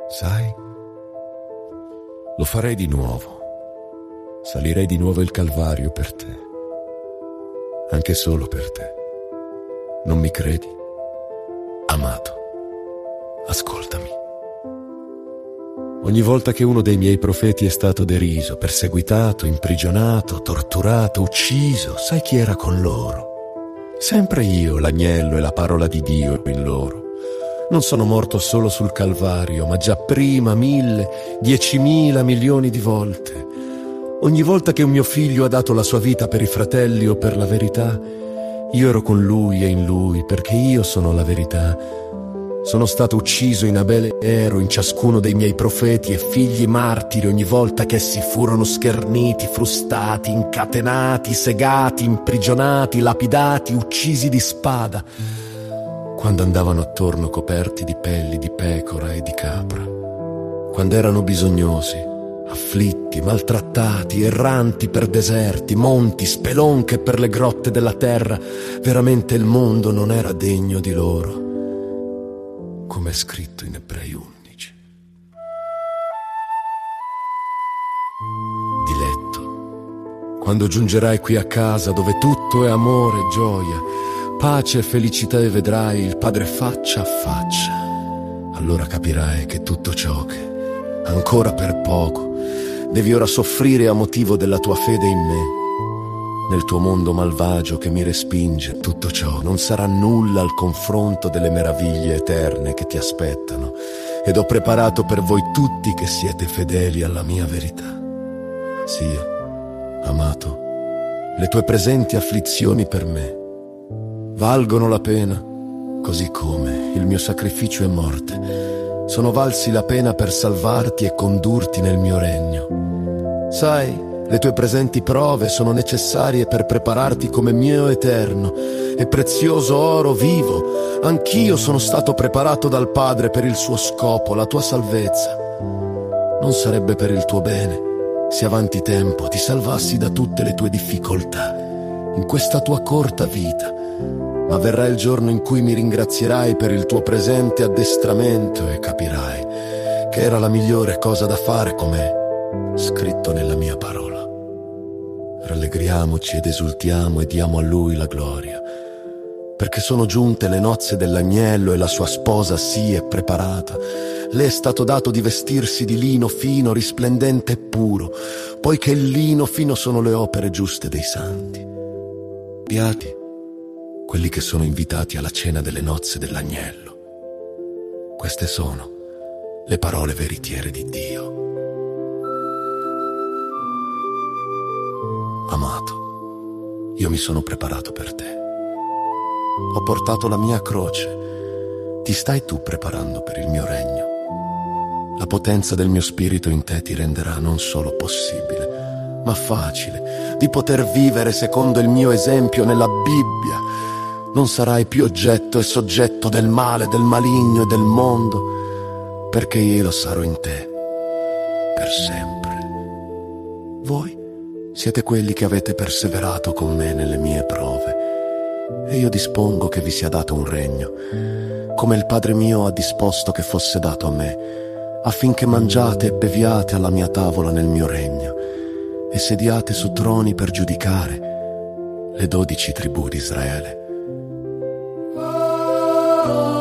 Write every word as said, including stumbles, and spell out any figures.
Sai, lo farei di nuovo. Salirei di nuovo il Calvario per te. Anche solo per te. Non mi credi? Amato, ascoltami. Ogni volta che uno dei miei profeti è stato deriso, perseguitato, imprigionato, torturato, ucciso, sai chi era con loro? Sempre io, l'agnello e la parola di Dio in loro. Non sono morto solo sul Calvario, ma già prima mille, diecimila milioni di volte. Ogni volta che un mio figlio ha dato la sua vita per i fratelli o per la verità, io ero con lui e in lui, perché io sono la verità. Sono stato ucciso in Abele e ero in ciascuno dei miei profeti e figli martiri ogni volta che essi furono scherniti, frustati, incatenati, segati, imprigionati, lapidati, uccisi di spada, quando andavano attorno coperti di pelli di pecora e di capra, quando erano bisognosi, afflitti, maltrattati, erranti per deserti, monti, spelonche per le grotte della terra. Veramente il mondo non era degno di loro, come è scritto in Ebrei undici. Diletto, quando giungerai qui a casa dove tutto è amore e gioia, pace e felicità e vedrai il Padre faccia a faccia, allora capirai che tutto ciò che ancora per poco devi ora soffrire a motivo della tua fede in me, nel tuo mondo malvagio che mi respinge, tutto ciò non sarà nulla al confronto delle meraviglie eterne che ti aspettano, ed ho preparato per voi tutti che siete fedeli alla mia verità. Sì, amato, le tue presenti afflizioni per me valgono la pena, così come il mio sacrificio e morte sono valsi la pena per salvarti e condurti nel mio regno. Sai, le tue presenti prove sono necessarie per prepararti come mio eterno e prezioso oro vivo. Anch'io sono stato preparato dal Padre per il suo scopo, la tua salvezza. Non sarebbe per il tuo bene se avanti tempo ti salvassi da tutte le tue difficoltà in questa tua corta vita, ma verrà il giorno in cui mi ringrazierai per il tuo presente addestramento e capirai che era la migliore cosa da fare, come scritto nella mia parola. Rallegriamoci ed esultiamo e diamo a Lui la gloria, perché sono giunte le nozze dell'agnello e la sua sposa si è preparata. Le è stato dato di vestirsi di lino fino, risplendente e puro, poiché il lino fino sono le opere giuste dei santi. Beati quelli che sono invitati alla cena delle nozze dell'agnello. Queste sono le parole veritiere di Dio. Amato, io mi sono preparato per te. Ho portato la mia croce. Ti stai tu preparando per il mio regno. La potenza del mio spirito in te ti renderà non solo possibile, ma facile, di poter vivere secondo il mio esempio nella Bibbia. Non sarai più oggetto e soggetto del male, del maligno e del mondo, perché io sarò in te per sempre. Voi siete quelli che avete perseverato con me nelle mie prove, e io dispongo che vi sia dato un regno, come il Padre mio ha disposto che fosse dato a me, affinché mangiate e beviate alla mia tavola nel mio regno, e sediate su troni per giudicare le dodici tribù di Israele.